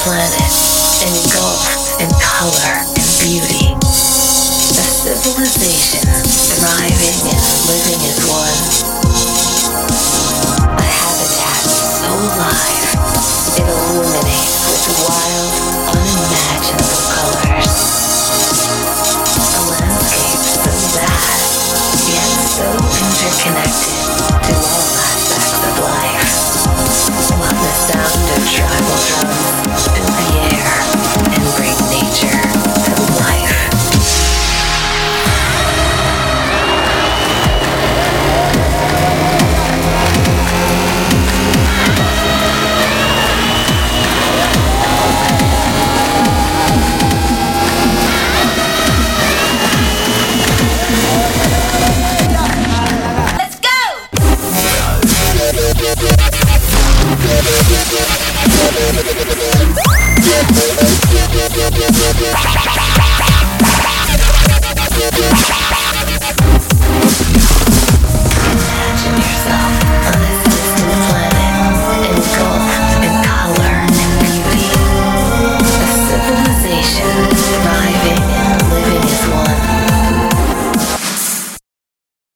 planet, engulfed in color and beauty. A civilization thriving and living as one. A habitat so alive, it illuminates with wild, unimaginable colors. A landscape so vast, yet so interconnected to all aspects of life. Let the sound of tribal drums fill the air and bring nature to life. Let's go!